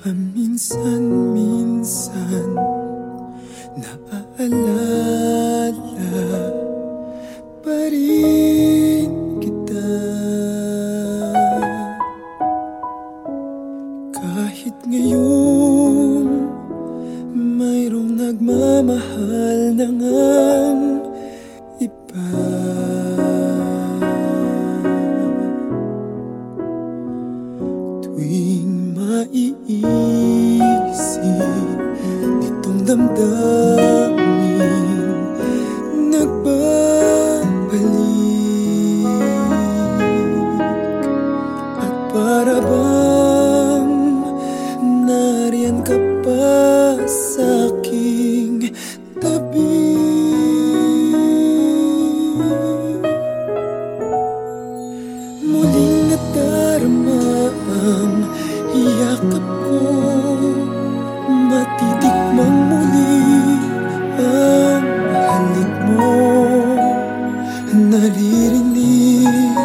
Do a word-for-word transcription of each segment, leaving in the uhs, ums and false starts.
Paminsan-minsan naaalala pa rin kita. Kahit ngayon mayroong nagmamahal na ngang iba. Tuwing maiisip nitong damdamin nagbabalik, at para bang nariyan ka pa sa'king tabi. Muling nadarama ang yakap ko, matitikmang muli ang halik mo. Naririnig,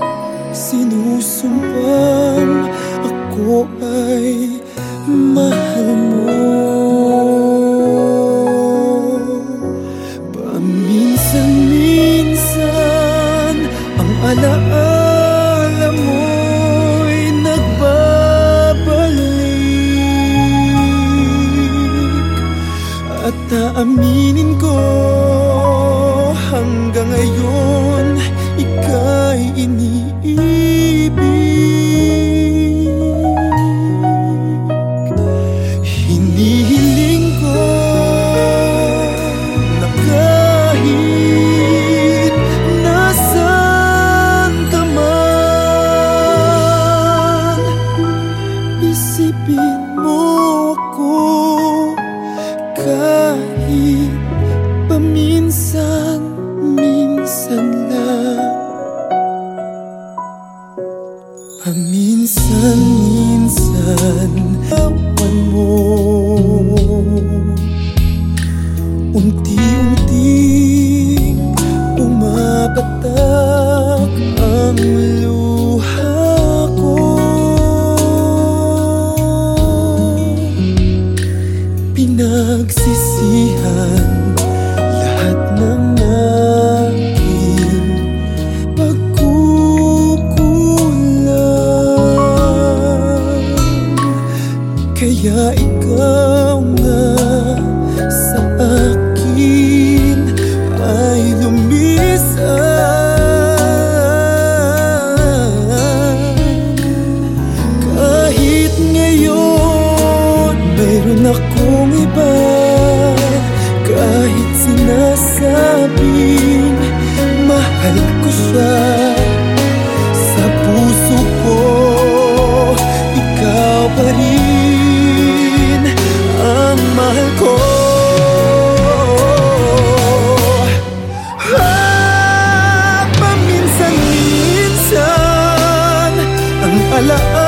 sinusumpang ako ay mahal mo. Paminsan-minsan ang alaala mo'y nagbabalik, at aaminin ko hanggang ngayon ika'y iniibig. Hinihiling ko na kahit nasaan ka man, isipin mo ako kahit paminsan-minsan lang. Paminsan-minsan awan mo, unti-unting pumapatak ang luha ko. Pinagsisihan lahat ng aking pagkukulang, kaya ikaw nga sa akin ay lumisan. Kahit ngayon mayroon akong iba, kahit sinasabing mahal ko siya, sa puso ko ikaw pa rin ang mahal ko. Ah, paminsan-minsan ang alaala